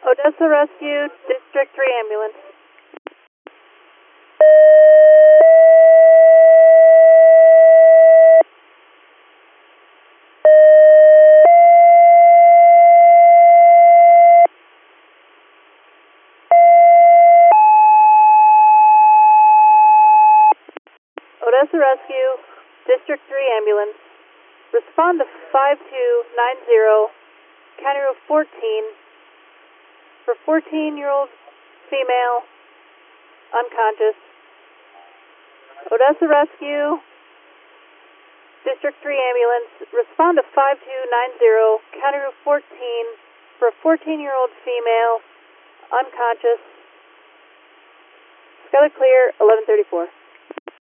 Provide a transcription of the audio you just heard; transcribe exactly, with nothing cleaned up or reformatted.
Odessa Rescue, District three ambulance. Odessa Rescue, District three ambulance. Respond to five two nine zero, County Road fourteen, for fourteen-year-old female, unconscious. Odessa Rescue, District three ambulance. Respond to five two nine zero, County Road fourteen, for a fourteen-year-old female, unconscious. Skylar clear, eleven thirty-four.